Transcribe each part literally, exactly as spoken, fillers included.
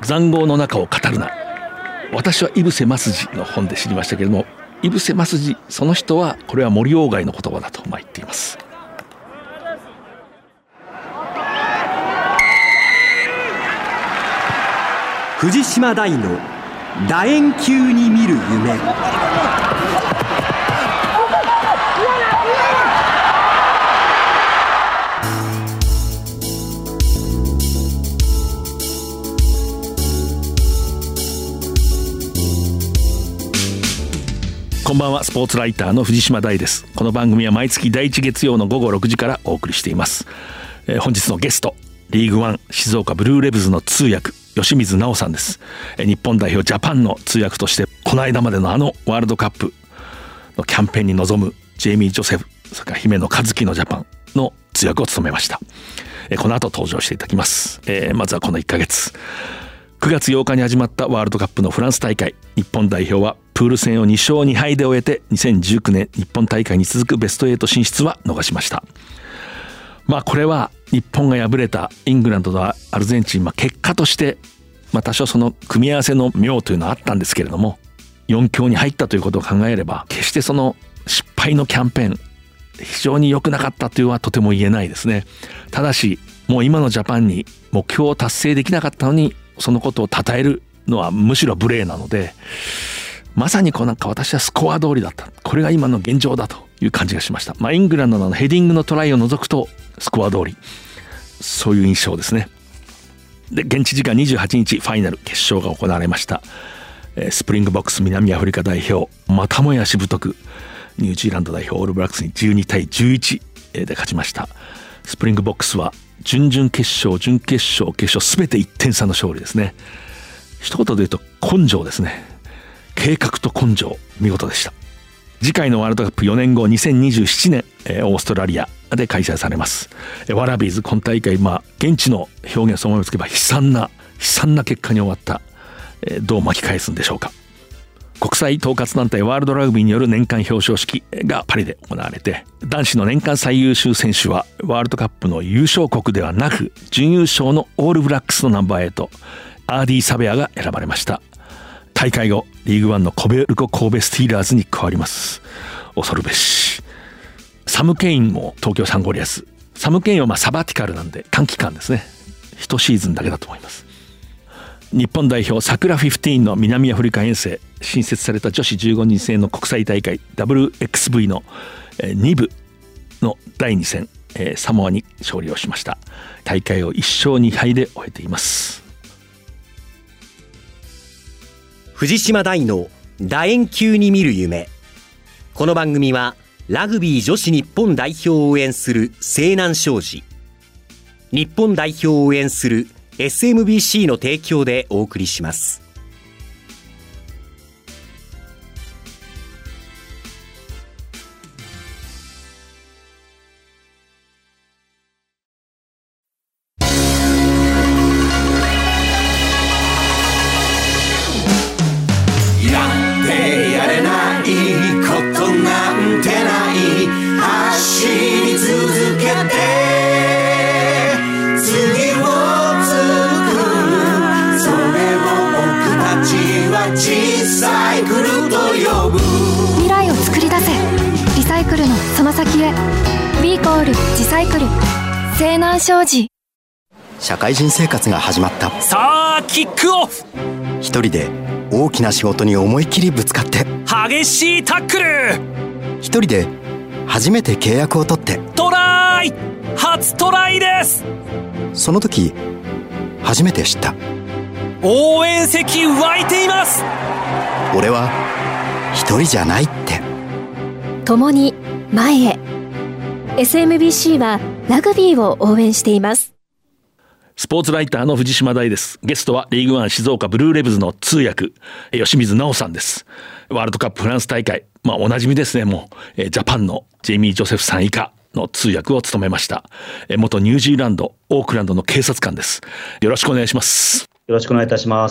塹壕の中を語るな。私は井伏正治の本で知りましたけれども、井伏正治その人はこれは森鴎外の言葉だとまあ言っています。 藤島大の楕円球に見る夢。 こんばんは、スポーツライターの藤島大です。この番組は毎月だいいち月曜の午後ろくじからお送りしています。えー、本日のゲスト、リーグワン静岡ブルーレヴズの通訳吉水直さんです。えー、日本代表ジャパンの通訳としてこの間までのあのワールドカップのキャンペーンに臨むジェイミー・ジョセフ、それから姫野和樹のジャパンの通訳を務めました。えー、この後登場していただきます。えー、まずはこのいっかげつくがつようかに始まったワールドカップのフランス大会、日本代表はプール戦をにしょうにはいで終えてにせんじゅうきゅうねん日本大会に続くベストはち進出は逃しました。まあこれは日本が敗れたイングランドとアルゼンチン、まあ、結果としてまあ多少その組み合わせの妙というのはあったんですけれども、よん強に入ったということを考えれば決してその失敗のキャンペーン非常に良くなかったというのはとても言えないですね。ただしもう今のジャパンに目標を達成できなかったのにそのことを称えるのはむしろ無礼なので、まさにこうなんか私はスコア通りだった、これが今の現状だという感じがしました。まあイングランドのヘディングのトライを除くとスコア通り、そういう印象ですね。で現地時間にじゅうはちにちファイナル決勝が行われました。スプリングボックス南アフリカ代表またもやしぶとくニュージーランド代表オールブラックスにじゅうにたいじゅういちで勝ちました。スプリングボックスは準々決勝準決勝決勝すべていってんさの勝利ですね。一言で言うと根性ですね。計画と根性見事でした。次回のワールドカップよねんごにせんにじゅうななねん、えー、オーストラリアで開催されます。えー、ワラビーズ今大会、まあ現地の表現を思いつけば悲惨な悲惨な結果に終わった、えー、どう巻き返すんでしょうか。国際統括団体ワールドラグビーによる年間表彰式がパリで行われて、男子の年間最優秀選手はワールドカップの優勝国ではなく準優勝のオールブラックスのナンバーエイトアーディ・サベアが選ばれました。大会後リーグワンのコベルコ神戸スティーラーズに加わります。恐るべし。サム・ケインも東京サンゴリアス。サム・ケインはまあサバティカルなんで短期間ですね、一シーズンだけだと思います。日本代表サクラじゅうごの南アフリカ遠征、新設された女子じゅうごにん制の国際大会 ダブリューエックスブイ のに部のだいに戦、サモアに勝利をしました。大会をいっしょうにはいで終えています。 藤島大の楕円球に見る夢。この番組はラグビー女子日本代表を応援する西南商事、日本代表を応援する エスエムビーシー の提供でお送りします。 未来を作り出せ、リサイクルのその先へ。 B コールジサイクル西南商事。 社会人生活が始まった。 さあキックオフ。 一人で大きな仕事に思いっきりぶつかって、 激しいタックル。 一人で初めて契約を取って、 トライ。初トライです。 その時初めて知った。 応援席湧いています。 俺は一人じゃないって。 共に前へ。 エスエムビーシー はラグビーを応援しています。 スポーツライターの藤島大です。ゲストはリーグワン静岡ブルーレヴズの通訳吉水直さんです。ワールドカップフランス大会、まあおなじみですね。もうジャパンのジェイミー・ジョセフさん以下の通訳を務めました。元ニュージーランドオークランドの警察官です。よろしくお願いします。 よろしくお願いいたします。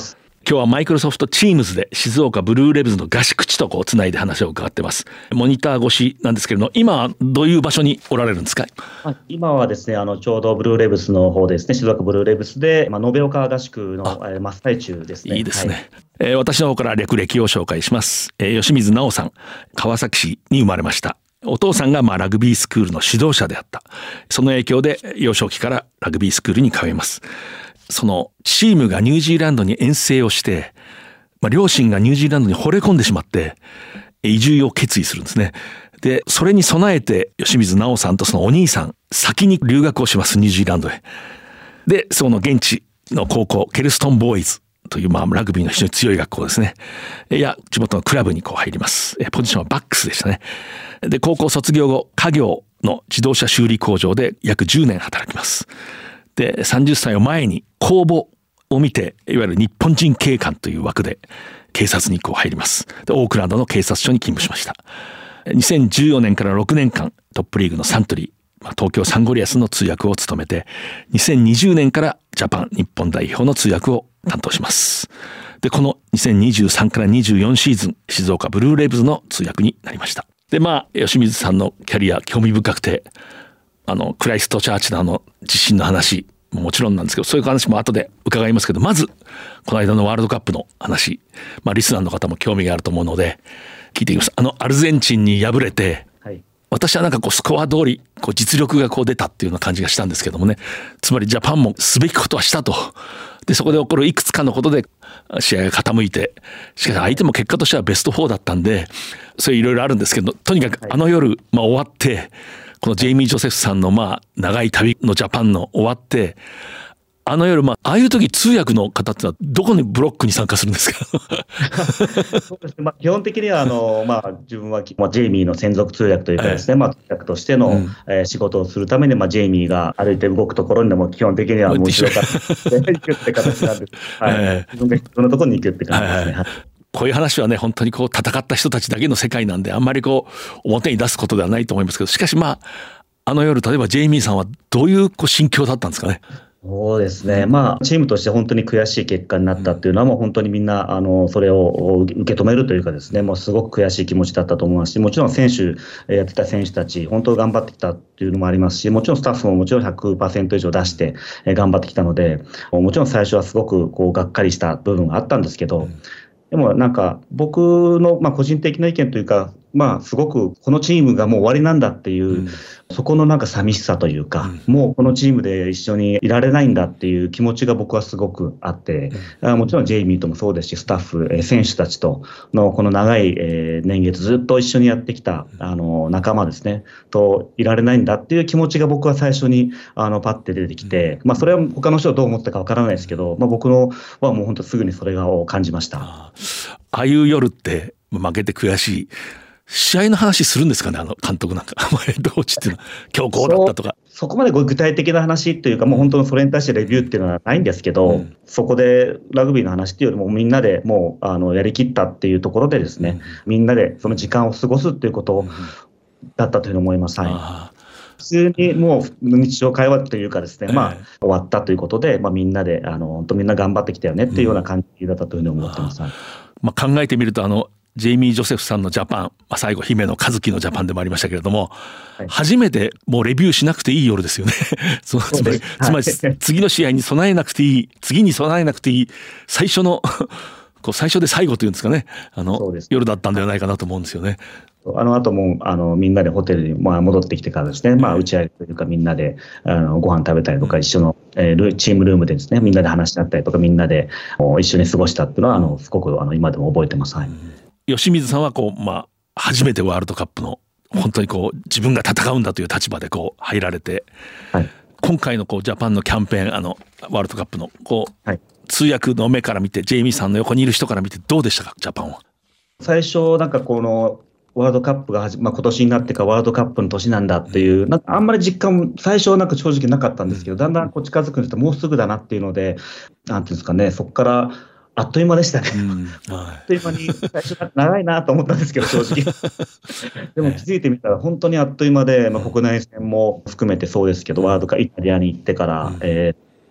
今日はマイクロソフトチームズで静岡ブルーレブズの合宿地とこうつないで話を伺ってます。モニター越しなんですけれども、今はどういう場所におられるんですか？ 今はですね、あのちょうどブルーレブスの方ですね、静岡ブルーレブスで、まあ、延岡合宿のえー真っ最中ですね。 いいですね、 はい。 えー私の方から略歴を紹介します。えー吉水直さん、川崎市に生まれました。お父さんがまあラグビースクールの指導者であった。その影響で幼少期からラグビースクールに通います。そのチームがニュージーランドに遠征をして、まあ、両親がニュージーランドに惚れ込んでしまって移住を決意するんですね。でそれに備えて吉水直さんとそのお兄さん先に留学をします、ニュージーランドへ。でその現地の高校ケルストンボーイズというまあラグビーの非常に強い学校ですね。いや地元のクラブにこう入ります。ポジションはバックスでしたね。で高校卒業後家業の自動車修理工場で約じゅうねん働きます。でさんじゅっさいを前に公募を見ていわゆる日本人警官という枠で警察にこう入ります。でオークランドの警察署に勤務しました。にせんじゅうよねんからろくねんかんトップリーグのサントリー、まあ、東京サンゴリアスの通訳を務めてにせんにじゅうねんからジャパン日本代表の通訳を担当します。でこのにせんにじゅうさんからにじゅうよんシーズン静岡ブルーレイブズの通訳になりました。でまあ吉水さんのキャリア興味深くて、あのクライストチャーチのあの地震の話ももちろんなんですけど、そういう話も後で伺いますけど、まずこの間のワールドカップの話、まあリスナーの方も興味があると思うので聞いていきます。あのアルゼンチンに敗れて、はい、私はなんかこうスコア通りこう実力がこう出たっていうような感じがしたんですけどもね、つまりジャパンもすべきことはしたと。でそこで起こるいくつかのことで試合が傾いて、しかし相手も結果としてはベストフォーだったんで、そういういろいろあるんですけど、とにかくあの夜、まあ、終わってこのジェイミー・ジョセフさんのまあ長い旅のジャパンの終わって、あの夜、まあ、ああいう時通訳の方ってのはどこにブロックに参加するんですか？ そうですね、まあ、基本的にはあの、まあ、自分は、まあ、ジェイミーの専属通訳というかですね、ええまあ、通訳としての、うんえー、仕事をするために、まあ、ジェイミーが歩いて動くところにでも基本的にはもう後ろから行くって形なんです。はい、ええ、自分が必要なところに行くって感じですね。はいはい、 こういう話はね本当にこう戦った人たちだけの世界なんであんまりこう表に出すことではないと思いますけど、しかしまああの夜例えばジェイミーさんはどういうこう心境だったんですかね？ そうですね、まあ、チームとして本当に悔しい結果になったっていうのは、もう本当にみんなあのそれを受け止めるというかですね、もうすごく悔しい気持ちだったと思いますし、もちろん選手、やってた選手たち、本当頑張ってきたっていうのもありますし、もちろんスタッフももちろん ひゃくパーセント 以上出して頑張ってきたので、もちろん最初はすごくこうがっかりした部分があったんですけど、でもなんか僕のまあ個人的な意見というか、まあ、すごくこのチームがもう終わりなんだっていう、うん、そこのなんか寂しさというか、うん、もうこのチームで一緒にいられないんだっていう気持ちが僕はすごくあって、うん、あもちろんジェイミーともそうですし、スタッフ、選手たちとのこの長い年月ずっと一緒にやってきたあの仲間ですねといられないんだっていう気持ちが僕は最初にあのパッて出てきて、まあ、それは他の人はどう思ったかわからないですけど、まあ、僕のはもう本当すぐにそれを感じました。 ああいう夜って負けて悔しい試合の話するんですかね、あの監督なんかヘッドコーチっていうのは今日こうだったとか。 そ, そこまで具体的な話というか、もう本当にそれに対してレビューっていうのはないんですけど、うん、そこでラグビーの話っていうよりもみんなでもうあのやりきったっていうところでですね、うん、みんなでその時間を過ごすっていうことだったというふうに思います。はい、普通にもう日常会話というかですね、まあ、終わったということで、まあ、みんなであの本当みんな頑張ってきたよねっていうような感じだったというふうに思ってます。うん、 まあ、考えてみるとあのジェイミー・ジョセフさんのジャパン、まあ、最後姫野和樹のジャパンでもありましたけれども、はい、初めてもうレビューしなくていい夜ですよね。そのつまり、つまり次の試合に備えなくていい、次に備えなくていい最初のこう最初で最後というんですかね、あの夜だったんではないかなと思うんですよね。 あの後もあのみんなでホテルにまあ戻ってきてからですね、まあ、打ち上げというかみんなであのご飯食べたりとか、一緒の、えー、チームルームでですねみんなで話し合ったりとか、みんなで一緒に過ごしたっていうのはあのすごくあの今でも覚えてます。はい、 吉水さんはこう、まあ、初めてワールドカップの本当にこう自分が戦うんだという立場でこう入られて、はい、今回のこうジャパンのキャンペーン、あのワールドカップのこう、はい、通訳の目から見て、ジェイミーさんの横にいる人から見てどうでしたか、ジャパンは。 最初なんかこのワールドカップが始、まあ、今年になってからワールドカップの年なんだっていう、なんかあんまり実感最初はなんか正直なかったんですけど、だんだんこう近づくにともうすぐだなっていうので、なんていうんですかね、そこからあっという間でしたね。うんはい、あっという間に最初長いなと思ったんですけど正直でも気づいてみたら本当にあっという間で、まあ、国内戦も含めてそうですけど、ワールドカップイタリアに行ってから、うんえー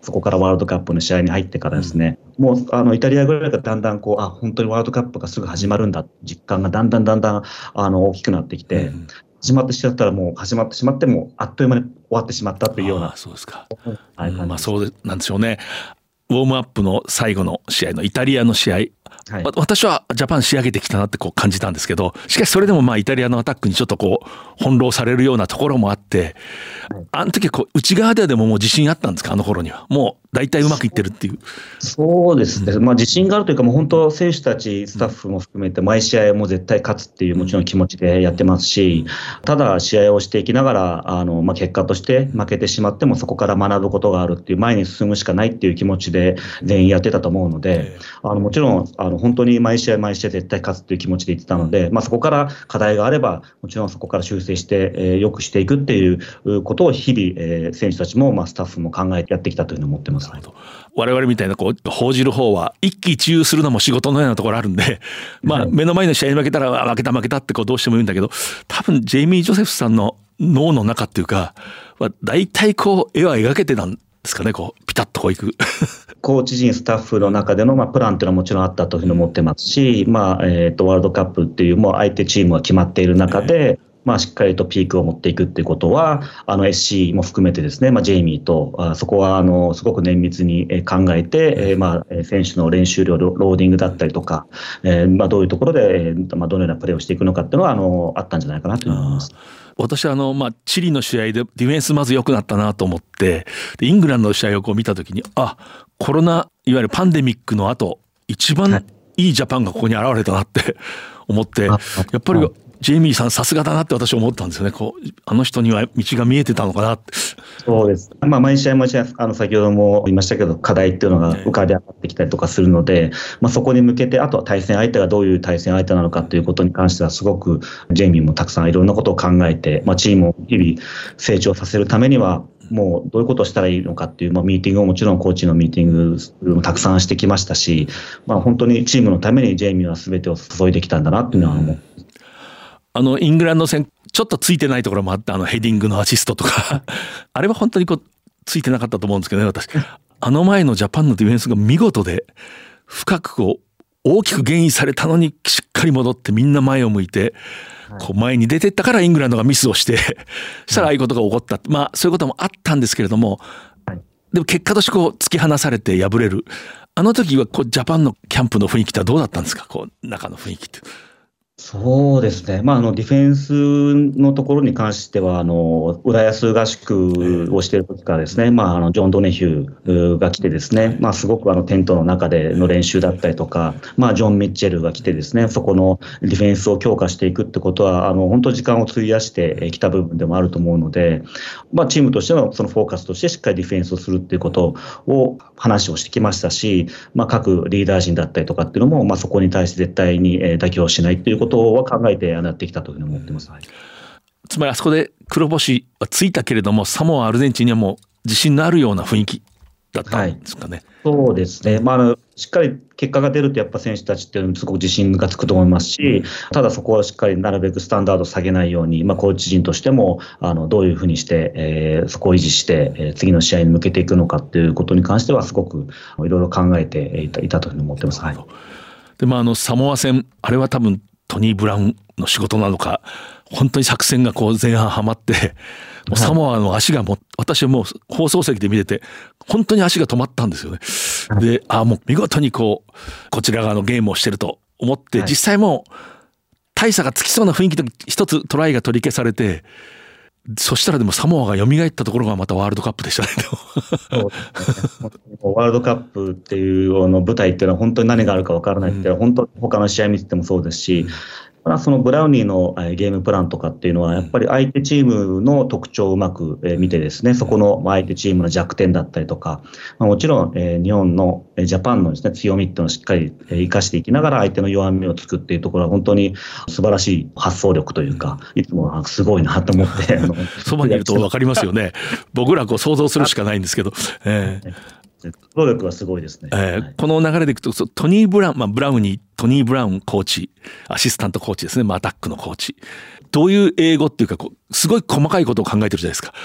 そこからワールドカップの試合に入ってからですね、うん、もうあのイタリアぐらいからだんだんこう、あ、本当にワールドカップがすぐ始まるんだ、実感がだんだんだんだんあの大きくなってきて、うん、始まってしまったらもう始まってしまってもあっという間に終わってしまったというような。 あ、そうですか。 はい、 うん、まあそうなんでしょうね。ウォームアップの最後の試合のイタリアの試合、はい、私はジャパン仕上げてきたなってこう感じたんですけど、しかしそれでもまあイタリアのアタックにちょっとこう翻弄されるようなところもあって、あの時はこう内側ででももう自信あったんですか、あの頃には。もう大体うまくいってるっていう。 そうですね、うん、まあ自信があるというか、もう本当選手たちスタッフも含めて毎試合も絶対勝つっていうもちろん気持ちでやってますし、ただ試合をしていきながらあの、まあ、結果として負けてしまってもそこから学ぶことがあるっていう、前に進むしかないっていう気持ちで全員やってたと思うので、あのもちろんあの本当に毎試合毎試合絶対勝つっていう気持ちで言ってたので、まあ、そこから課題があればもちろんそこから修正して、えー、良くしていくっていうことを日々、えー、選手たちも、まあ、スタッフも考えてやってきたというふうに思ってます。 我々みたいなこう報じる方は一喜一憂するのも仕事のようなところあるんで、まあ、目の前の試合に負けたら負けた負けたってこうどうしても言うんだけど、多分ジェイミー・ジョセフさんの脳の中っていうか大体こう絵は描けてたんですかね、こうピタッとこういくコーチ陣、スタッフの中での、まあ、プランっていうのはもちろんあったというふうに思ってますし、まあえー、とワールドカップっていうもう相手チームが決まっている中で、えーまあ、しっかりとピークを持っていくっていうことは、あの エスシー も含めてですね、まあ、ジェイミーと、あそこはあのすごく綿密に考えて、えーまあ、選手の練習量、ローディングだったりとか、えーまあ、どういうところで、えーまあ、どのようなプレーをしていくのかっていうのはあのあったんじゃないかなと思います。 私はあの、まあ、チリの試合でディフェンスまず良くなったなと思って、でイングランドの試合をこう見たときに、あ、コロナいわゆるパンデミックの後一番いいジャパンがここに現れたなって思って、やっぱりジェイミーさんさすがだなって私は思ったんですよね。こうあの人には道が見えてたのかなって。 そうです、まあ、毎試合毎試合あの先ほども言いましたけど課題っていうのが浮かび上がってきたりとかするので、まあ、そこに向けてあとは対戦相手がどういう対戦相手なのかということに関してはすごくジェイミーもたくさんいろんなことを考えて、まあ、チームを日々成長させるためにはもうどういうことをしたらいいのかっていう、まあ、ミーティングをもちろんコーチのミーティングもたくさんしてきましたし、まあ、本当にチームのためにジェイミーは全てを注いできたんだなっていうのは思う。 あのイングランド戦ちょっとついてないところもあって、あのヘディングのアシストとかあれは本当にこうついてなかったと思うんですけどね、私。あの前のジャパンのディフェンスが見事で深くこう大きくゲインされたのにしっかり戻ってみんな前を向いてこう前に出てったからイングランドがミスをしてしたらああいうことが起こった、まあそういうこともあったんですけれども、でも結果としてこう突き放されて敗れる、あの時はこうジャパンのキャンプの雰囲気ってどうだったんですか、こう中の雰囲気って。 そうですね、まあ、あのディフェンスのところに関しては、あの浦安合宿をしている時からですね、まあ、あのジョン・ドネヒューが来てですね、まあ、すごくあのテントの中での練習だったりとか、まあ、ジョン・ミッチェルが来てですね、そこのディフェンスを強化していくってことは、あの本当時間を費やしてきた部分でもあると思うので、まあ、チームとしてのそのフォーカスとしてしっかりディフェンスをするっていうことを話をしてきましたし、まあ、各リーダー陣だったりとかっていうのも、まあ、そこに対して絶対に妥協しないっていうことは考えてやってきたというふうに思ってます。はい、 つまりあそこで黒星はついたけれども、サモア、アルゼンチンにはもう自信のあるような雰囲気だったんですかね。 はい、そうですね、まあ、あのしっかり結果が出るとやっぱ選手たちっていうのにすごく自信がつくと思いますし、ただそこはしっかりなるべくスタンダードを下げないように、まあ、コーチ陣としてもあのどういうふうにして、えー、そこを維持して、えー、次の試合に向けていくのかっていうことに関してはすごくいろいろ考えていた、いたというふうに思ってます。はい、 で、まあ、あのサモア戦、あれは多分トニー・ブラウンの仕事なのか、本当に作戦がこう前半はまって、もうサモアの足がもう、私はもう放送席で見てて本当に足が止まったんですよね。で、あ、もう見事にこうこちら側のゲームをしてると思って、実際もう大差がつきそうな雰囲気で一つトライが取り消されて、そしたらでもサモアが蘇ったところがまたワールドカップでしたね。 そうですね、ワールドカップっていうの舞台っていうのは本当に何があるか分からないっていうのは、うん、本当他の試合見ててもそうですし、うん、そのブラウニーのゲームプランとかっていうのはやっぱり相手チームの特徴をうまく見てですね、そこの相手チームの弱点だったりとか、もちろん日本のジャパンのですね強みっていうのをしっかり生かしていきながら相手の弱みをつくっていうところは本当に素晴らしい発想力というか、いつもすごいなと思ってそばにいると分かりますよね。僕らこう想像するしかないんですけど、えー能力はすごいですね。 えーはい、この流れでいくとトニー・ブラウン、まあ、ブラウニートニー・ブラウンコーチ、アシスタントコーチですね、まあ、アタックのコーチ、どういう英語っていうかこうすごい細かいことを考えてるじゃないですか。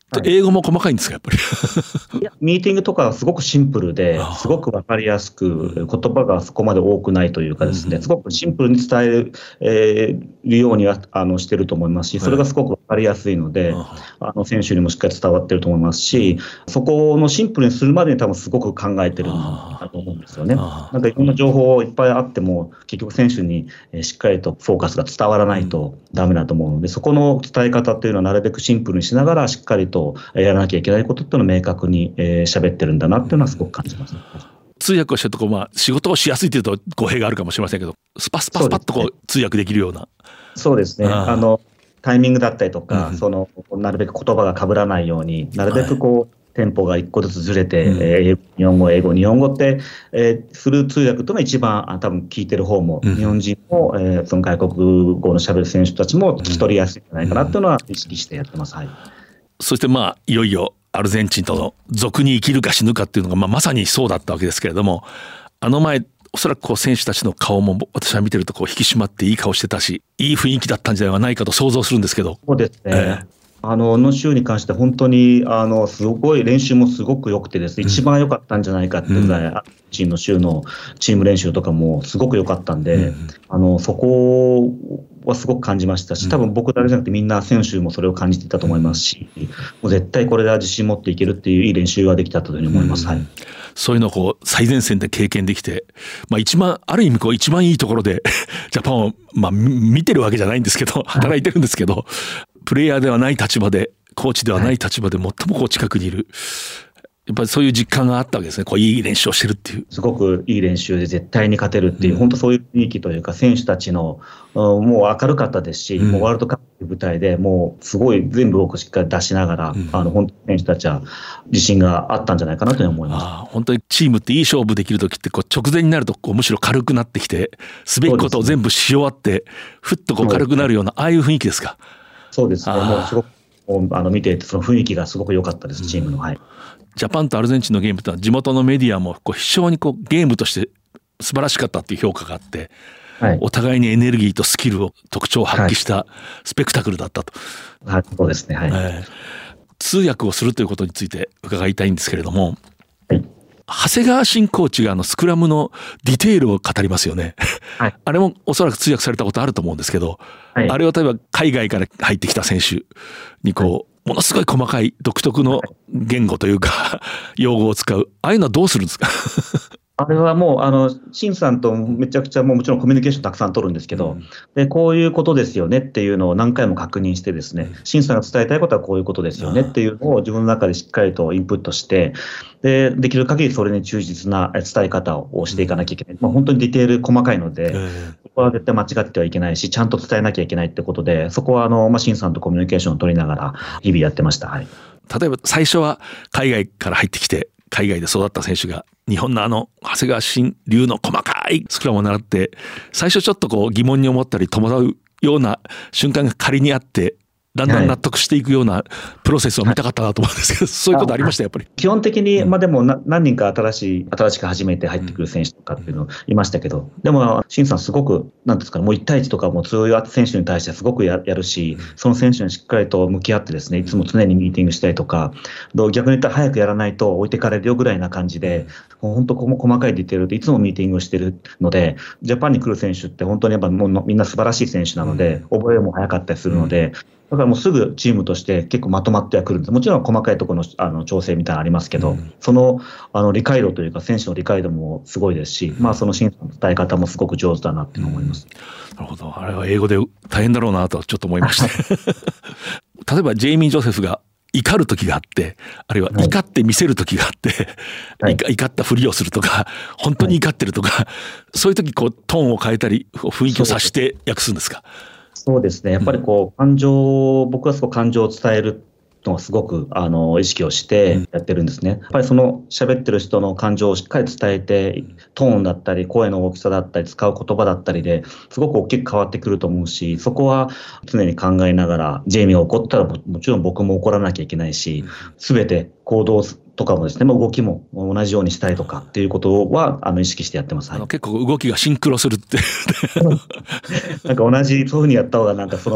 英語も細かいんですかやっぱりいやミーティングとかはすごくシンプルですごく分かりやすく、言葉がそこまで多くないというかですね、すごくシンプルに伝える、えー、るようにはあのしてると思いますし、それがすごく分かりやすいので、あの選手にもしっかり伝わってると思いますし、そこのシンプルにするまでに多分すごく考えてるんだと思うんですよね。なんかいろんな情報いっぱいあっても結局選手にしっかりとフォーカスが伝わらないとダメだと思うので、そこの伝え方っていうのはなるべくシンプルにしながらしっかりとやらなきゃいけないことっていうのを明確にえー、喋ってるんだなっていうのはすごく感じます。 通訳をしてるとこう、まあ、仕事をしやすいというと語弊があるかもしれませんけど、スパスパスパッとこう通訳できるような。 そうですね。あのタイミングだったりとか、うん、そのなるべく言葉が被らないようになるべくこう、はい、テンポが一個ずつずれて、うんえー、日本語英語日本語って、えー、する通訳というのは一番あ多分聞いてる方も、うん、日本人も、えー、その外国語のしゃべる選手たちも聞き取りやすいんじゃないかなというのは意識してやってます。はい、 そしてまあいよいよアルゼンチンとの俗に生きるか死ぬかっていうのが、まあ、まさにそうだったわけですけれども、あの前おそらくこう選手たちの顔も私は見てるとこう引き締まっていい顔してたし、いい雰囲気だったんじゃないかと想像するんですけど。 そうですね、えーあのの週に関して本当にあのすごい練習もすごく良くてですね、うん、一番良かったんじゃないかっていうぐらい、うん、チームの週のチーム練習とかもすごく良かったんで、うん、あのそこはすごく感じましたし、多分僕だけじゃなくてみんな選手もそれを感じていたと思いますし、うん、もう絶対これで自信持っていけるっていういい練習ができたというふうに思います。うんはい、 そういうのをこう最前線で経験できて、まあ、一番ある意味こう一番いいところでジャパンを、まあ、見てるわけじゃないんですけど働いてるんですけど、はいプレイヤーではない立場でコーチではない立場で最もこう近くにいる、やっぱりそういう実感があったわけですね。こういい練習をしてるっていう、 すごくいい練習で絶対に勝てるっていう、うん、本当そういう雰囲気というか、選手たちのもう明るかったですし、うん、もうワールドカップの舞台でもうすごい全部をしっかり出しながら、うん、あの本当に選手たちは自信があったんじゃないかなと思います。 あ本当にチームっていい勝負できる時ってこう直前になるとこうむしろ軽くなってきて、すべきことを全部し終わってふっとこう軽くなるような、ああいう雰囲気ですか。 そうですね。もうすごくあの見ていてその雰囲気がすごく良かったです、チームの。はい、 ジャパンとアルゼンチンのゲームというのは地元のメディアもこう非常にこうゲームとして素晴らしかったっていう評価があって、はい、お互いにエネルギーとスキルを特徴を発揮したスペクタクルだったと。 はい、そうですね。はい、えー、 通訳をするということについて伺いたいんですけれども、はい、長谷川新コーチがあのスクラムのディテールを語りますよね。はい、あれもおそらく通訳されたことあると思うんですけど、はい、あれは例えば海外から入ってきた選手にこう、はい、ものすごい細かい独特の言語というか用語を使う、ああいうのはどうするんですか？ あれはもう、あの、シンさんとめちゃくちゃもうもちろんコミュニケーションたくさん取るんですけど、うん、で、こういうことですよねっていうのを何回も確認してですね、うん、シンさんが伝えたいことはこういうことですよねっていうのを自分の中でしっかりとインプットして、で、できる限りそれに忠実な伝え方をしていかなきゃいけない。うん、まあ、本当にディテール細かいので、うん、そこは絶対間違ってはいけないし、ちゃんと伝えなきゃいけないってことで、そこはあの、まあ、シンさんとコミュニケーションを取りながら日々やってました。はい。 例えば最初は海外から入ってきて、海外で育った選手が日本のあの長谷川新流の細かいスクラムを習って、最初ちょっとこう疑問に思ったり戸惑うような瞬間が仮にあって、だんだん納得していくようなプロセスを見たかったなと思うんですけど、はい、そういうことありましたやっぱり。 基本的に、まあ、でもな何人か新しい新しく初めて入ってくる選手とかっていうのいましたけど、でもシンさんすごくなんですかね、もういち対いちとかも強い選手に対してすごく や, やるし、その選手にしっかりと向き合ってですね、いつも常にミーティングしたりとか、逆に言ったら早くやらないと置いてかれるよぐらいな感じで、もう本当細かいディテールでいつもミーティングをしてるので、ジャパンに来る選手って本当にやっぱもうみんな素晴らしい選手なので、覚えも早かったりするので、だからもうすぐチームとして結構まとまってはくるんです。もちろん細かいところ の, あの調整みたいなのありますけど、うん、そのあの理解度というか選手の理解度もすごいですし、うん、まあその審査の伝え方もすごく上手だなって思います。 うん、なるほど。あれは英語で大変だろうなとちょっと思いました例えばジェイミー・ジョセフが怒る時があって、あるいは怒って見せる時があって、はい、怒ったふりをするとか本当に怒ってるとか、はい、そういう時こうトーンを変えたり雰囲気を察して訳すんですか？ そうですね。やっぱりこう、感情、僕はすごく感情を伝えるのをすごくあの意識をしてやってるんですね。やっぱりその喋ってる人の感情をしっかり伝えて、トーンだったり、声の大きさだったり、使う言葉だったりですごく大きく変わってくると思うし、そこは常に考えながら、ジェイミーが怒ったらもちろん僕も怒らなきゃいけないし、すべて行動とかもですね、動きも同じようにしたいとかっていうことはあの意識してやってます。はい、 あの結構動きがシンクロするってなんか同じそういうふうにやった方がなんかその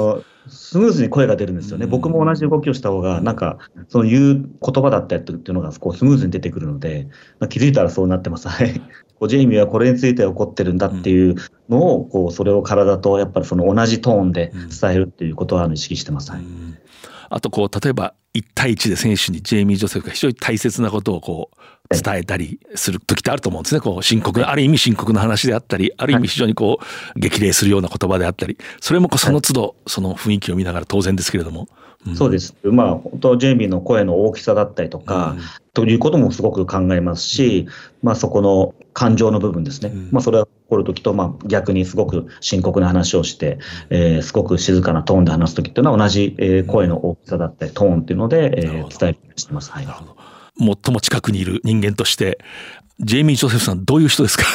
スムーズに声が出るんですよね。僕も同じ動きをした方が、なんか、その言う言葉だったりっていうのがこうスムーズに出てくるので、まあ、気づいたらそうなってます。はい。こうジェイミーはこれについて怒ってるんだっていうのを、こう、それを体とやっぱりその同じトーンで伝えるっていうことは意識してます。はい。 あとこう例えばいち対いちで選手にジェイミー・ジョセフが非常に大切なことをこう伝えたりする時ってあると思うんですね。こう深刻なある意味深刻な話であったり、ある意味非常にこう激励するような言葉であったり、それもこうその都度その雰囲気を見ながら当然ですけれども、 うん、そうです。まあ本当ジェイミーの声の大きさだったりとか、うん、ということもすごく考えますし、まあそこの感情の部分ですね。うん、まあそれは起こるときと、まあ逆にすごく深刻な話をして、えー、すごく静かなトーンで話すときっていうのは同じ、えー、声の大きさだったりトーンっていうので、えー、伝えしてます。はい。なるほど。 最も近くにいる人間としてジェイミー・ジョセフさんどういう人ですか？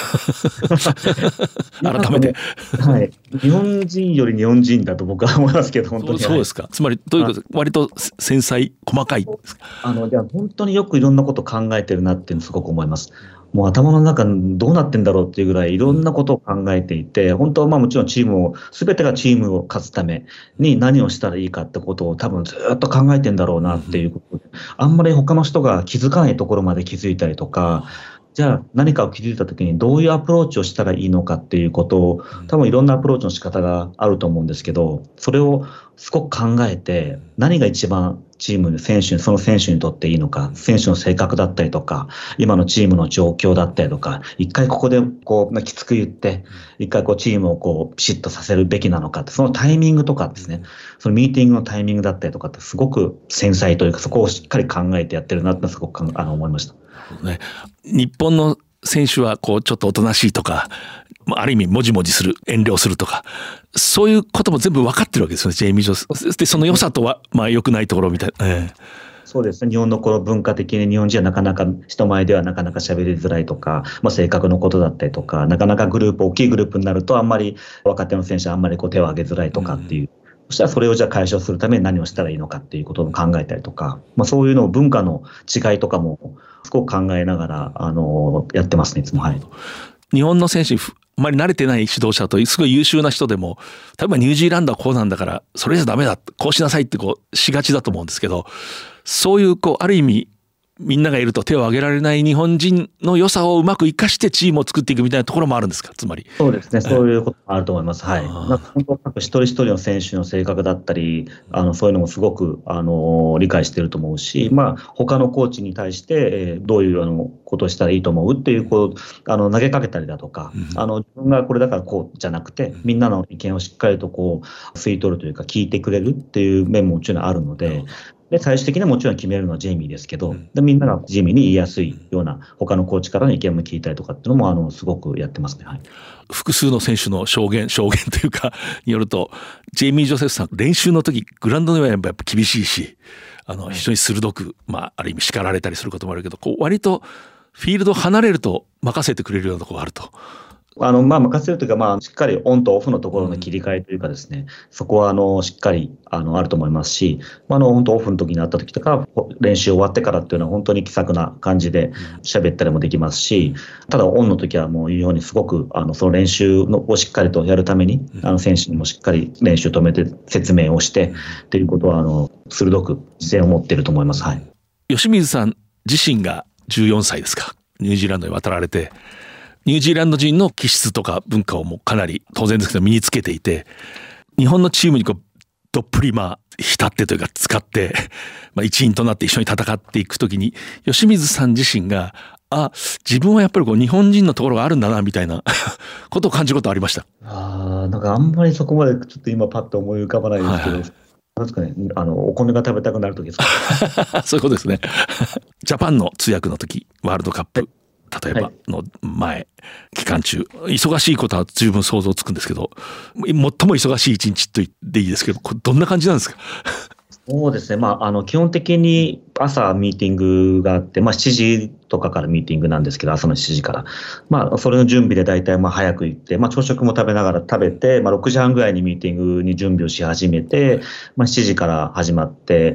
改めて、 はい、日本人より日本人だと僕は思いますけど、本当に。 そうですか。つまりどういうことですか？割と繊細細かいあのじゃあ本当によくいろんなことを考えてるなっていうのすごく思います。もう頭の中どうなってんだろうっていうぐらいいろんなことを考えていて、本当はまあもちろんチームを全てがチームを勝つために何をしたらいいかってことを多分ずっと考えてんだろうなっていうことで、あんまり他の人が気づかないところまで気づいたりとか、じゃあ何かを気づいたときにどういうアプローチをしたらいいのかっていうことを、多分いろんなアプローチの仕方があると思うんですけど、それをすごく考えて、何が一番チームの選手に、その選手にとっていいのか、選手の性格だったりとか、今のチームの状況だったりとか、一回ここでこうきつく言って、一回こうチームをこうピシッとさせるべきなのかって、そのタイミングとかですね、そのミーティングのタイミングだったりとかってすごく繊細というか、そこをしっかり考えてやってるなってすごくあの思いました。 ね、日本の選手はこうちょっとおとなしいとか、ある意味もじもじする、遠慮するとか、そういうことも全部分かってるわけですよね、ジェイミー・ジョセフ。でその良さとはまあ良くないところみたいな、えー、 そうですね。日本のこの文化的に日本人はなかなか人前ではなかなか喋りづらいとか、まあ、性格のことだったりとか、なかなかグループ大きいグループになるとあんまり若手の選手はあんまりこう手を挙げづらいとかっていう。うん、そしたらそれをじゃあ解消するために何をしたらいいのかっていうことを考えたりとか、まあ、そういうのを文化の違いとかもすごく考えながらあのやってますね、いつも。はい。 日本の選手にあまり慣れてない指導者とすごい優秀な人でも、例えばニュージーランドはこうなんだからそれじゃダメだ、こうしなさいってこうしがちだと思うんですけど、そういうこうある意味みんながいると手を挙げられない日本人の良さをうまく生かしてチームを作っていくみたいなところもあるんですか？つまりそうですね、そういうこともあると思います。はい。なんか本当一人一人の選手の性格だったり、あのそういうのもすごくあの理解していると思うし、まあ他のコーチに対して、えー、どういうあのことをしたらいいと思うっていうこうあの投げかけたりだとか、うん、あの自分がこれだからこうじゃなくて、みんなの意見をしっかりとこう吸い取るというか聞いてくれるっていう面ももちろんあるので。で最終的にはもちろん決めるのはジェイミーですけど、うん、でみんながジェイミーに言いやすいような他のコーチからの意見も聞いたりとかっていうのもあのすごくやってますね。はい、 複数の選手の証言証言というかによると、ジェイミー・ジョセフさん練習の時グラウンドではやっぱ厳しいし、あの非常に鋭く、まあ、ある意味叱られたりすることもあるけど、こう割とフィールド離れると任せてくれるようなところがあると。 あの、まあ、任せるというか、まあ、しっかりオンとオフのところの切り替えというかですね、うん、そこは、あの、しっかり、あの、あると思いますし、あの、本当オフの時に会った時とか、練習終わってからっていうのは本当に気さくな感じで喋ったりもできますし、ただオンの時はもう言うようにすごく、あの、その練習のをしっかりとやるために、あの、選手にもしっかり練習を止めて説明をして、っていうことは、あの、鋭く姿勢を持っていると思います。はい。 吉水さん自身がじゅうよんさいですか、ニュージーランドに渡られて、ニュージーランド人の気質とか文化をもうかなり当然ですけど身につけていて、日本のチームにこうどっぷりまあ浸ってというか使ってまあ一員となって一緒に戦っていくときに、吉水さん自身があ自分はやっぱりこう日本人のところがあるんだなみたいなことを感じることありました。 あなんかあんまりそこまでちょっと今パッと思い浮かばないですけど、はいはい、なんですかね、あのお米が食べたくなるときですかそういうことですねジャパンの通訳の時ワールドカップ、はい例えばの前、期間中忙しいことは十分想像つくんですけど、最も忙しい一日と言っていいですけど、これどんな感じなんですか？ そうですね、まあ、あの基本的に朝ミーティングがあって、まあ、しちじとかからミーティングなんですけど、朝のしちじから、まあ、それの準備で大体まあ早く行って、まあ、朝食も食べながら食べて、まあ、ろくじはんぐらいにミーティングに準備をし始めて、まあ、しちじから始まって、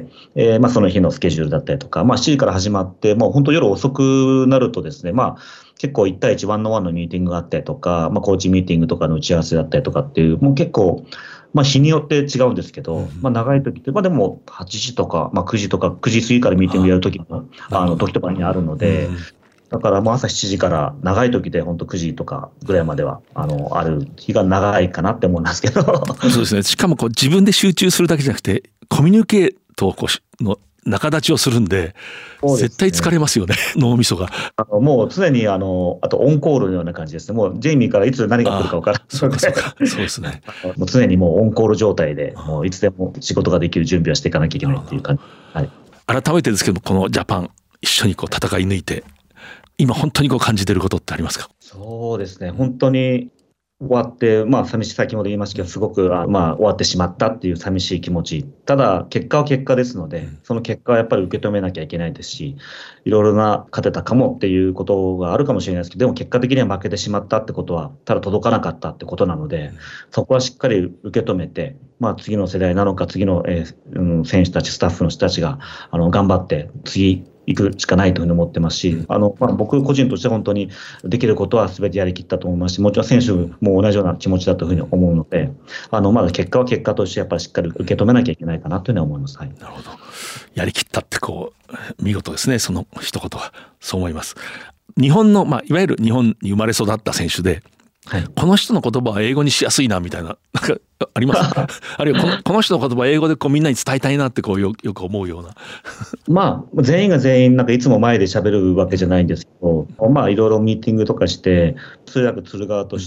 えー、まあその日のスケジュールだったりとか、まあ、しちじから始まって、もう本当夜遅くなるとですね、まあ結構いち対いち、ワンオンワンのミーティングがあったりとか、まあ、コーチミーティングとかの打ち合わせだったりとかっていう、もう結構、 まあ、日によって違うんですけど、うん、まあ、長い時って、まあ、でもはちじとか、まあ、くじとかくじ過ぎからミーティングやる時もあの時とかにあるので、うん、だからもう朝しちじから長い時で本当くじとかぐらいまではあのある日が長いかなって思いますけどそうですね。しかもこう自分で集中するだけじゃなくてコミュニケートをこうの仲立ちをするん で, で、ね、絶対疲れますよね脳みそが。 あのもう常にあのあとオンコールのような感じですね。もうジェイミーからいつ何が来るか分からない。 そうかそうかそうですね。 もう常にもうオンコール状態でもういつでも仕事ができる準備はしていかなきゃいけないっていう感じ、はい、 改めてですけどこのジャパン一緒にこう戦い抜いて今本当にこう感じてることってありますか？ そうですね、本当に終わって、まあ、寂しい、先ほど言いましたけど、すごく、あまあ、終わってしまったっていう寂しい気持ち、ただ、結果は結果ですので、その結果はやっぱり受け止めなきゃいけないですし、いろいろな勝てたかもっていうことがあるかもしれないですけど、でも結果的には負けてしまったってことは、ただ届かなかったってことなので、そこはしっかり受け止めて、まあ、次の世代なのか、次の、えーうん、選手たち、スタッフの人たちがあの頑張って、次、行くしかないというふうに思ってますし、あのまあ、僕個人として本当にできることは全てやりきったと思いますし、もちろん選手も同じような気持ちだというふうに思うので、あのまだ結果は結果としてやっぱりしっかり受け止めなきゃいけないかなというふうに思います。はい、 なるほど。やりきったってこう見事ですね、その一言は。そう思います。日本の、まあ、いわゆる日本に生まれ育った選手で、はい、この人の言葉は英語にしやすいなみたいな、なんかありますか？あるいはこの、この人の言葉は英語でこうみんなに伝えたいなってこう よ, よく思うようなまあ全員が全員なんかいつも前で喋るわけじゃないんですけど、まあいろいろミーティングとかして通訳する側として、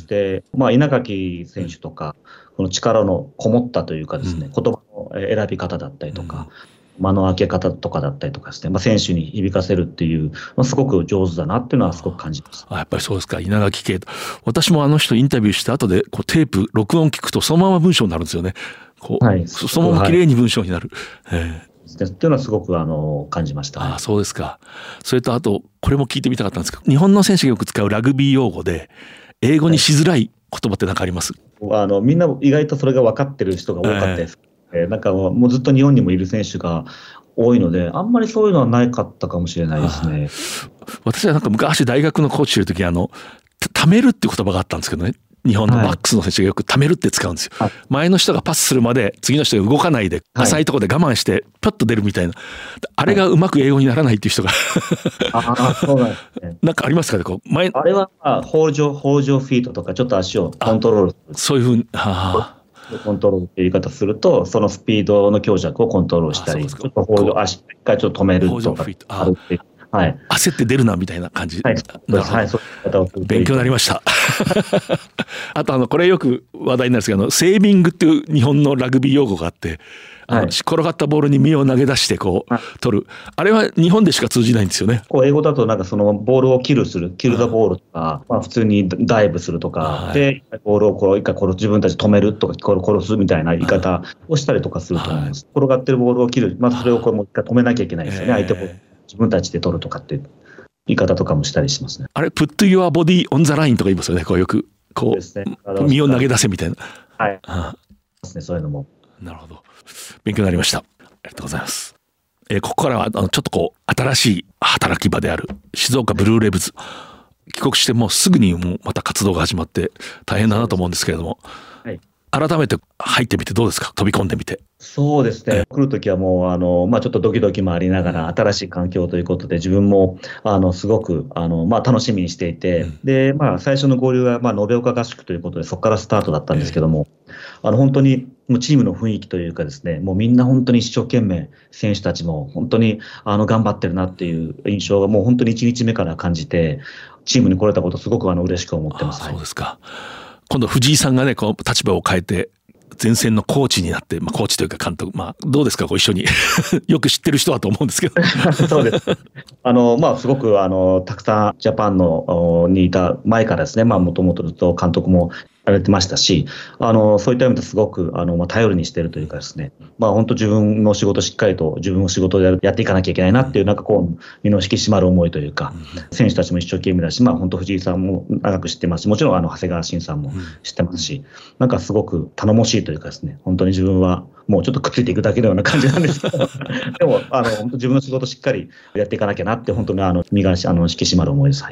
まあ、稲垣選手とかこの力のこもったというかですね、うん、言葉の選び方だったりとか、うん、間の開け方とかだったりとかして、まあ、選手に響かせるっていう、まあ、すごく上手だなっていうのはすごく感じます。 あ、やっぱりそうですか。稲垣圭、私もあの人インタビューして後でこうテープ録音聞くとそのまま文章になるんですよね。こう、はい、そのまま綺麗に文章になる、はい、えー、っていうのはすごくあの感じました。 ああ、そうですか。それとあとこれも聞いてみたかったんですけど、日本の選手がよく使うラグビー用語で英語にしづらい言葉って何かあります？ はい、あのみんな意外とそれが分かってる人が多かったです。えーえー、なんかもうずっと日本にもいる選手が多いので、あんまりそういうのはないかったかもしれないですね。 私はなんか昔大学のコーチしてる時、あのためるって言葉があったんですけどね、日本のバックスの選手がよくためるって使うんですよ、はい、前の人がパスするまで次の人が動かないで、はい、浅いところで我慢してピョッと出るみたいな、あれがうまく英語にならないっていう人が、 はい、あ、そうなんですね。 なんかありますかね、こう前あれは北条北条フィートとかちょっと足をコントロールする、 そういうふうに、はあ、 コントロールって言い方すると、そのスピードの強弱をコントロールしたり、ちょっとホールド、足一回ちょっと止めるとかあるって、はい、 焦って出るなみたいな感じ、はい、 はい、そういう方を勉強になりましたあとあのこれよく話題になるんですけど、あのセービングっていう日本のラグビー用語があって、あの、はい、転がったボールに身を投げ出してこう、はい、取る、あれは日本でしか通じないんですよね。 こう英語だとなんかそのボールをキルする、キルザボールとか、まあ、普通にダイブするとか、はい、でボールをこう一回殺す、自分たち止めるとか殺すみたいな言い方をしたりとかすると思います、はい、転がってるボールを切る、まずそれをこうもう一回止めなきゃいけないですよね、相手を自分たちで取るとかって言い方とかもしたりしますね。 あれ Put your body on the line とか言いますよね、こうよくこうですね、身を投げ出せみたいな、 はい、あですね、そういうのも。 なるほど、勉強になりました。ありがとうございます。えー、ここからはあのちょっとこう新しい働き場である静岡ブルーレブズ、帰国してもうすぐにもうまた活動が始まって大変だなと思うんですけれども、はい、改めて入ってみてどうですか、飛び込んでみて。 そうですね、来るときはもうあの、まあ、ちょっとドキドキもありながら新しい環境ということで自分もあのすごくあの、まあ、楽しみにしていて、うん、でまあ、最初の合流はまあ延岡合宿ということでそこからスタートだったんですけども、あの本当にもうチームの雰囲気というかですね、もうみんな本当に一生懸命、選手たちも本当にあの頑張ってるなっていう印象がもう本当にいちにちめから感じて、チームに来れたことすごくあの嬉しく思ってます。 そうですか。今度藤井さんがねこう立場を変えて前線のコーチになって、まあ、コーチというか監督、まあ、どうですか、ご一緒によく知ってる人だと思うんですけどそうですあの、まあ、すごくあのたくさんジャパンのにいた前からですね、もともとずっと監督もやられてましたし、あのそういった意味ですごくあの、まあ、頼りにしているというかですね、まあ、本当自分の仕事しっかりと自分の仕事をやるやっていかなきゃいけないなっていう、なんかこう身の引き締まる思いというか、選手たちも一生懸命だし、まあ、本当藤井さんも長く知ってますし、もちろんあの長谷川慎さんも知ってますし、なんかすごく頼もしいというかですね、本当に自分はもうちょっとくっついていくだけのような感じなんですけどでもあの本当自分の仕事しっかりやっていかなきゃなって、本当にあの身があの引き締まる思いです。はい、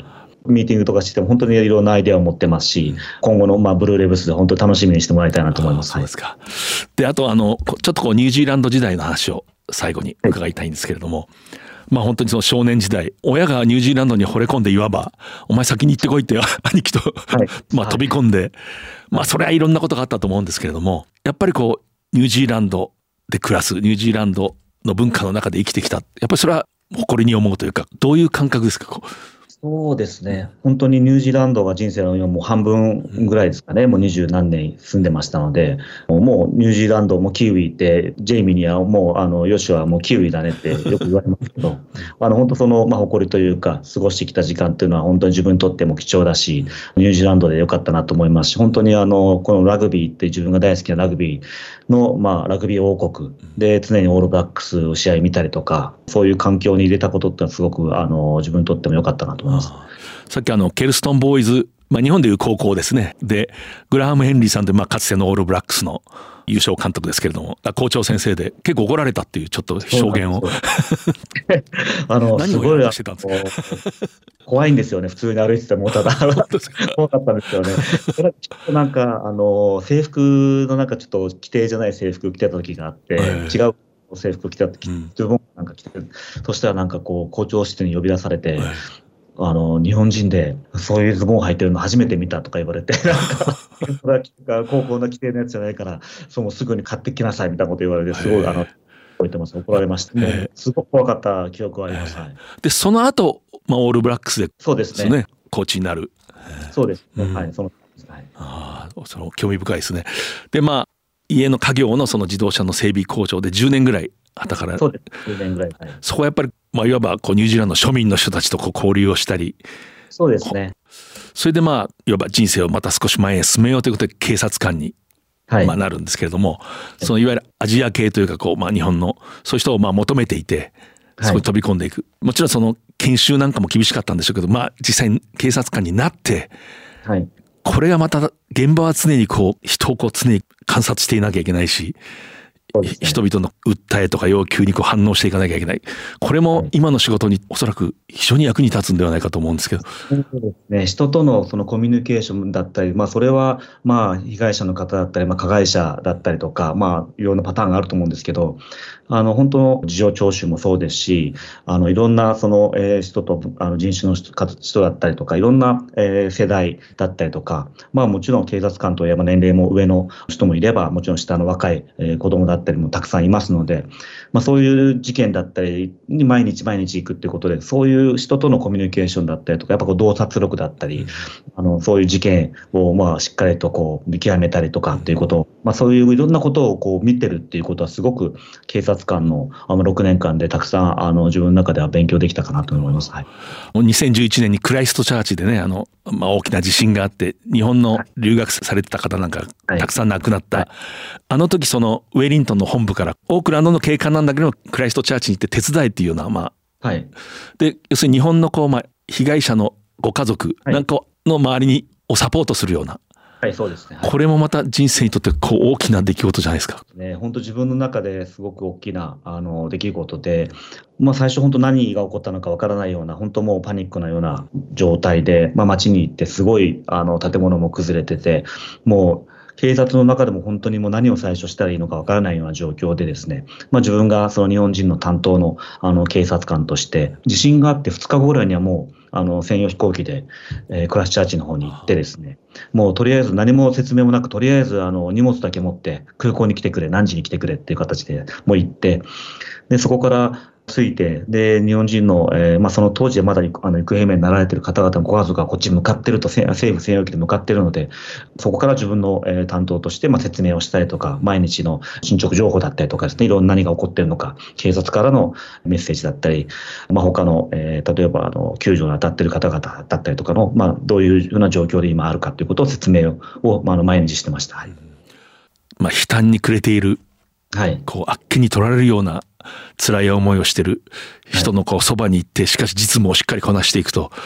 ミーティングとかしても本当にいろんなアイデアを持ってますし、今後のまあブルーレブスで本当に楽しみにしてもらいたいなと思います。 そうですか。で、あとあのちょっとこうニュージーランド時代の話を最後に伺いたいんですけれども、はい、まあ本当にその少年時代、親がニュージーランドに惚れ込んでいわばお前先に行ってこいって兄貴と、はい、まあ飛び込んで、はい、まあそれはいろんなことがあったと思うんですけれども、やっぱりこうニュージーランドで暮らす、ニュージーランドの文化の中で生きてきた、やっぱりそれは誇りに思うというか、どういう感覚ですか？こうそうですね。本当にニュージーランドが人生のもう半分ぐらいですかね。もう二十何年住んでましたので、もうニュージーランドもキウイって、ジェイミーにはもう、あの、ヨシはもうキウイだねってよく言われますけど、あの、本当その、まあ、誇りというか、過ごしてきた時間っていうのは本当に自分にとっても貴重だし、ニュージーランドで良かったなと思いますし、本当にあの、このラグビーって自分が大好きなラグビーの、まあ、ラグビー王国で常にオールブラックスを試合見たりとか、そういう環境に入れたことってのはすごく、あの、自分にとっても良かったなと思います。 さっきあのケルストンボーイズ、まあ、日本でいう高校ですね。でグラハム・ヘンリーさんで、まあ、かつてのオールブラックスの優勝監督ですけれども、校長先生で結構怒られたっていうちょっと証言をあの何をやらしてたんですか？ 怖いんですよね、普通に歩いてても。ただ怖かったんですよね。それはちょっとなんかあの制服のなんかちょっと規定じゃない制服着てた時があって、違う制服着てた時、うん、自分なんか着てる、そしたらなんかこう校長室に呼び出されて、あの日本人でそういうズボンを履いてるの初めて見たとか言われて、なんか高校の規定のやつじゃないからそうすぐに買ってきなさいみたいなこと言われて、すごいあの覚えてます。怒られました、ね、すごく怖かった記憶はあります。はい、 でその後、まあオールブラックスでそうですね、 コーチになる。 そうですね、うん、 はい、その、はい、ああ、その興味深いですね。でまあ家の家業のその自動車の整備工場でじゅうねんぐらい働かれ、 そうですじゅうねんぐらい、はい、 そこはやっぱり、まあ、いわばこうニュージーランドの庶民の人たちとこう交流をしたり、 そうですね、 それでまあいわば人生をまた少し前へ進めようということで警察官に、はいまあ、なるんですけれども、そのいわゆるアジア系というかこう、まあ、日本のそういう人をまあ求めていて、そこに飛び込んでいく、はい、もちろんその研修なんかも厳しかったんでしょうけど、まあ実際に警察官になって、はい、これがまた現場は常にこう人をこう常に観察していなきゃいけないし、ね、人々の訴えとか要求にこう反応していかなきゃいけない。これも今の仕事におそらく非常に役に立つんではないかと思うんですけど。 そうですね。人とのそのコミュニケーションだったり、まあそれはまあ被害者の方だったり、まあ加害者だったりとか、まあいろんなパターンがあると思うんですけど、あの本当の事情聴取もそうですし、あのいろんなその、えー、人とあの人種の 人, 人だったりとか、いろんな、えー、世代だったりとか、まあもちろん警察官といえば年齢も上の人もいれば、もちろん下の若い、えー、子供だったりもたくさんいますので、まあそういう事件だったりに毎日毎日行くっていうことで、そういう人とのコミュニケーションだったりとか、やっぱこう洞察力だったり、うん、あのそういう事件をまあしっかりとこう見極めたりとかっていうことを、まあそういういろんなことをこう見てるっていうことはすごく警察官のあのろくねんかんでたくさんあの自分の中では勉強できたかなと思います。はい、 にせんじゅういちねんにクライストチャーチでね、あの、まあ、大きな地震があって日本の留学されてた方なんかたくさん亡くなった、はいはい、あの時そのウェリントンの本部からオークランドの警官なんだけどクライストチャーチに行って手伝いっていうような、まあ、はい、で要するに日本のこう、まあ、被害者のご家族なんかの周りにをサポートするような、 はい、そうですね。はい、 これもまた人生にとってこう大きな出来事じゃないですか。 ね、本当自分の中ですごく大きなあの出来事で、まあ、最初本当何が起こったのかわからないような、本当もうパニックなような状態で、まあ、街に行ってすごいあの建物も崩れてて、もう警察の中でも本当にもう何を最初したらいいのかわからないような状況でですね、まあ、自分がその日本人の担当のあの警察官として地震があってふつかごぐらいにはもうあの専用飛行機で、えー、クライストチャーチの方に行ってですね、もうとりあえず何も説明もなく、とりあえずあの荷物だけ持って空港に来てくれ、何時に来てくれっていう形でもう行って、でそこから着いて、で日本人の、えーまあ、その当時はまだあの行方不明になられている方々のご家族がこっちに向かっていると、政府専用機で向かっているので、そこから自分の、えー、担当として、まあ、説明をしたりとか、毎日の進捗情報だったりとかですね、いろんな何が起こっているのか、警察からのメッセージだったり、まあ、他の、えー、例えばあの救助に当たっている方々だったりとかの、まあ、どういうような状況で今あるかということを説明を、まあ、毎日してました。はい、 まあ、悲嘆に暮れている、はい、こうあっけに取られるような辛い思いをしている人のこうそばに行って、しかし実務をしっかりこなしていくと、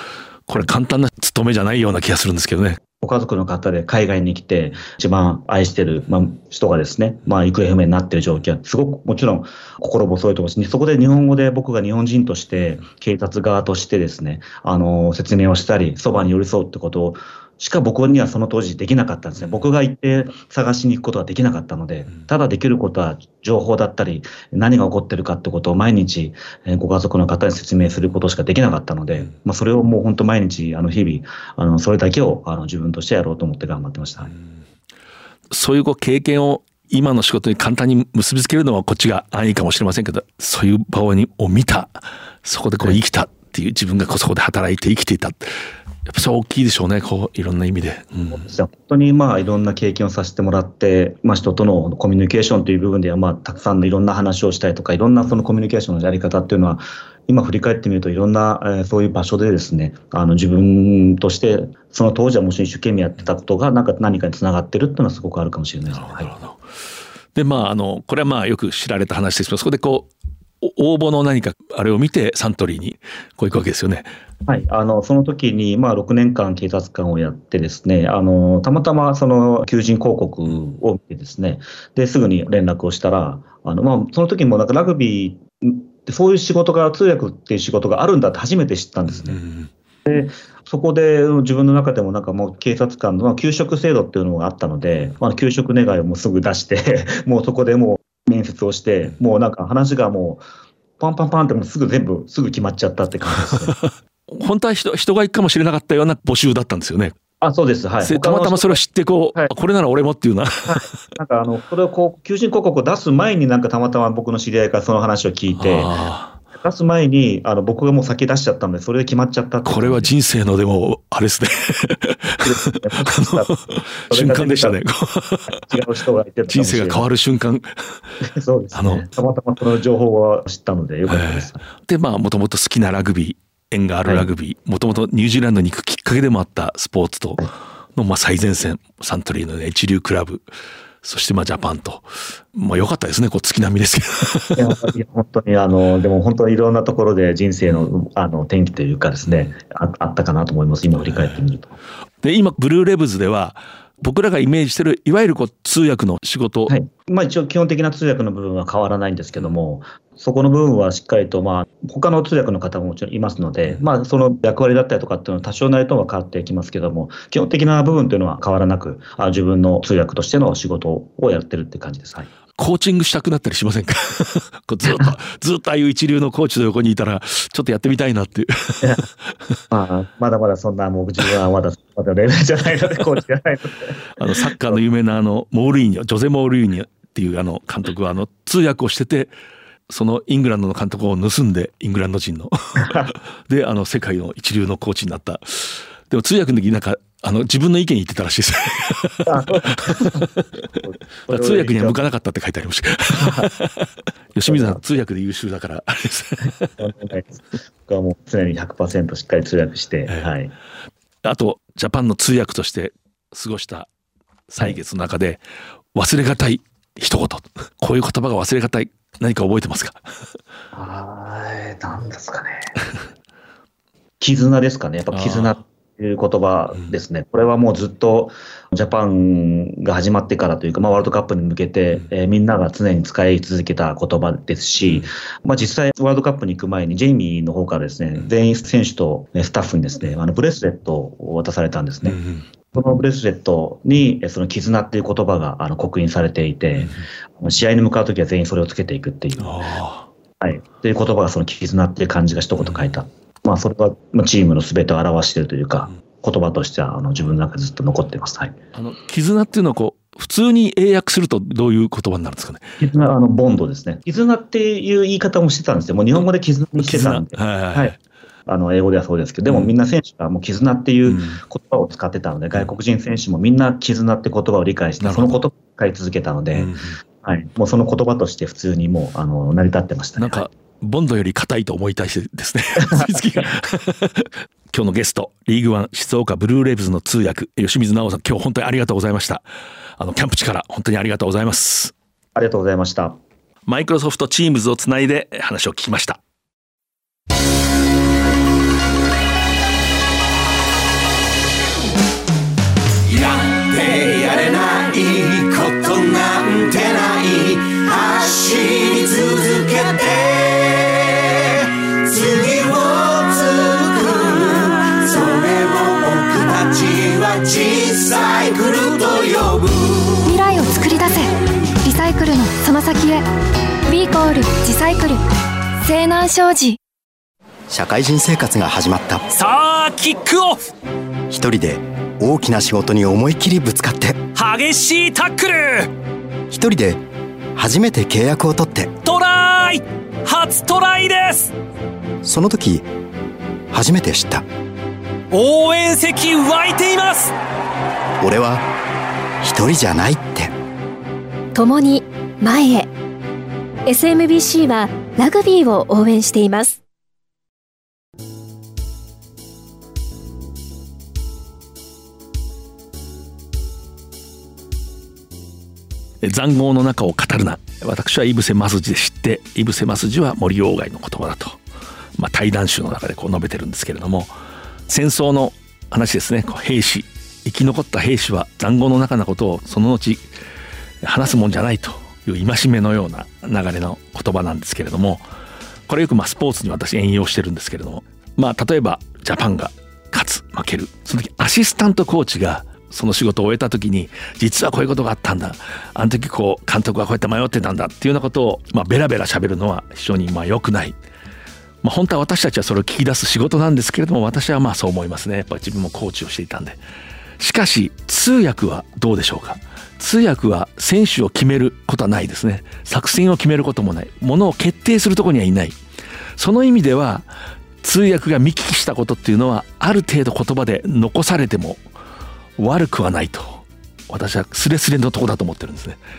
これ簡単な務めじゃないような気がするんですけどね。 ご家族の方で海外に来て一番愛してる、まあ、人がですね、まあ、行方不明になっている状況はすごくもちろん心細いと思うし、そこで日本語で僕が日本人として警察側としてですね、あの説明をしたりそばに寄り添うってことをしか僕にはその当時できなかったんですね。僕が行って探しに行くことはできなかったので、ただできることは情報だったり何が起こってるかってことを毎日ご家族の方に説明することしかできなかったので、まあ、それをもう本当毎日あの日々あのそれだけをあの自分としてやろうと思って頑張ってました。 そういうこう経験を今の仕事に簡単に結びつけるのはこっちが安易かもしれませんけど、そういう場を見た、そこでこう生きたっていう自分がそこで働いて生きていた、やっぱそう大きいでしょうね、こういろんな意味で。うん、 本当にまあいろんな経験をさせてもらって、まあ、人とのコミュニケーションという部分ではまあたくさんのいろんな話をしたりとか、いろんなそのコミュニケーションのやり方っていうのは今振り返ってみるといろんな、えー、そういう場所でですね、あの自分としてその当時はもちろん一生懸命やってたことがなんか何かにつながってるっていうのはすごくあるかもしれないですね。なるほど。 でまああのこれはまあよく知られた話ですけど、そこでこう応募の何かあれを見てサントリーにこう行くわけですよね。 はい、あのその時にまあろくねんかん警察官をやってですね、あのたまたまその求人広告を見てですね、ですぐに連絡をしたら、あのまあその時もなんかラグビーってそういう仕事が通訳っていう仕事があるんだって初めて知ったんですね。うん、でそこで自分の中でもなんかもう警察官の給食制度っていうのがあったので、まあ、給食願いをもうすぐ出してもうそこでもう面接をして、もうなんか話がもうパンパンパンってもうすぐ全部すぐ決まっちゃったって感じですね。 本当は 人, 人が行くかもしれなかったような募集だったんですよね。 あ、そうです、はい、 たまたまそれを知ってこう、はい、これなら俺もっていうな、はい、 なんかあのそれをこう求人広告を出す前になんかたまたま僕の知り合いからその話を聞いて、出す前にあの僕がもう先出しちゃったのでそれで決まっちゃったって。 これは人生のでもあれですね瞬間でしたね。 違う人がいて人生が変わる瞬間そうですね、あのたまたまその情報を知ったのでよかったです。 でまあもともと好きなラグビー、縁があるラグビー、もともとニュージーランドに行くきっかけでもあったスポーツとのまあ最前線、サントリーの、ね、一流クラブ、そしてまあジャパンと、まあ良かったですね、こう月並みですけど。 いや本当にあのでも本当にいろんなところで人生のあの転機というかですね、あ, あったかなと思います。今振り返ってみると。 で今ブルーレブズでは僕らがイメージしてるいわゆるこう通訳の仕事、 はい、まあ、一応基本的な通訳の部分は変わらないんですけども、そこの部分はしっかりと、まあ、他の通訳の方ももちろんいますので、まあ、その役割だったりとかっていうのは多少なりとも変わってきますけども、基本的な部分というのは変わらなく、あ自分の通訳としての仕事をやってるって感じです。はい、 コーチングしたくなったりしませんかこうずっとずっとああいう一流のコーチの横にいたらちょっとやってみたいなっていうまあ、まだまだそんなもう自分はまだまだレベルじゃないのでコーチじゃないのであのサッカーの有名なあのモールイーニョジョゼ・モールイーニョっていうあの監督はあの通訳をしてて、そのイングランドの監督を盗んでイングランド人のであの世界の一流のコーチになった。でも通訳の時なんかあの自分の意見言ってたらしいです通訳には向かなかったって書いてありました吉水さん通訳で優秀だからあれです僕はもう常に ひゃくパーセント しっかり通訳して、 えーはい、 あとジャパンの通訳として過ごした歳月の中で忘れがたい一言、こういう言葉が忘れがたい何か覚えてますか？ あー、なんですかね絆ですかね。やっぱ絆っていう言葉ですね、うん、これはもうずっとジャパンが始まってからというか、まあ、ワールドカップに向けて、うんえー、みんなが常に使い続けた言葉ですし、まあ、実際ワールドカップに行く前にジェイミーの方からですね、全員選手とスタッフにですね、あのブレスレットを渡されたんですね、うん、そのブレスレットにその絆っていう言葉があの刻印されていて、うん、試合に向かうときは全員それをつけていくっていう、はい、っていう言葉がその絆っていう漢字が一言書いた、うんまあ、それはチームの全てを表しているというか、言葉としてはあの自分の中でずっと残っています。はい、 あの絆っていうのはこう普通に英訳するとどういう言葉になるんですかね？ 絆、あのボンドですね。絆っていう言い方もしてたんですよ。もう日本語で絆にしてたんで、はいはいはい、あの英語ではそうですけど、でもみんな選手がもう絆っていう言葉を使ってたので、うん、外国人選手もみんな絆って言葉を理解して、その言葉を使い続けたので、うんはい、もうその言葉として普通にもうあの成り立ってましたね。 なんかボンドより硬いと思いたいですね今日のゲスト、リーグワン静岡ブルーレイブズの通訳吉水直さん、今日本当にありがとうございました。あのキャンプ地から本当にありがとうございます。 ありがとうございました。 マイクロソフトチームズをつないで話を聞きました。 の先へ。 B コール自サイクル西南商事。 社会人生活が始まった。 さあキックオフ。 一人で大きな仕事に思い切りぶつかって、 激しいタックル。 一人で初めて契約を取って、 トライ。初トライです。 その時初めて知った。 応援席湧いています。 俺は一人じゃないって。 共に前へ。 エスエムビーシー はラグビーを応援しています。 塹壕の中を語るな。私は井伏正治で知って、井伏正治は森鴎外の言葉だと、まあ、対談集の中でこう述べてるんですけれども、戦争の話ですね。兵士、生き残った兵士は塹壕の中のことをその後話すもんじゃないという戒めのような流れの言葉なんですけれども、これよくまあスポーツに私援用してるんですけれども、まあ例えばジャパンが勝つ負ける、その時アシスタントコーチがその仕事を終えた時に、実はこういうことがあったんだ、あの時こう監督はこうやって迷ってたんだっていうようなことを、まあ、ベラベラ喋るのは非常にまあ良くない。まあ、本当は私たちはそれを聞き出す仕事なんですけれども、私はまあそう思いますね。やっぱり自分もコーチをしていたんで。しかし通訳はどうでしょうか。通訳は選手を決めることはないですね。作戦を決めることもない。ものを決定するところにはいない。その意味では通訳が見聞きしたことっていうのは、ある程度言葉で残されても悪くはないと、私はスレスレのとこだと思ってるんですね。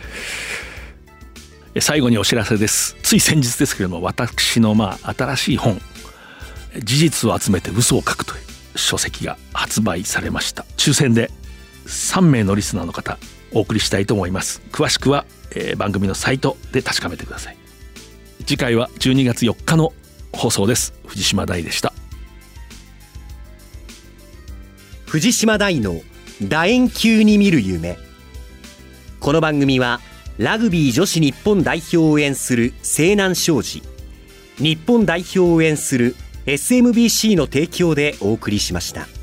最後にお知らせです。つい先日ですけれども、私のまあ新しい本、事実を集めて嘘を書くという書籍が発売されました。抽選でさんめいのリスナーの方お送りしたいと思います。詳しくは、えー、番組のサイトで確かめてください。次回はじゅうにがつよっかの放送です。藤島大でした。 藤島大の楕円球に見る夢。この番組はラグビー女子日本代表を応援する西南商事、日本代表を応援する エスエムビーシー の提供でお送りしました。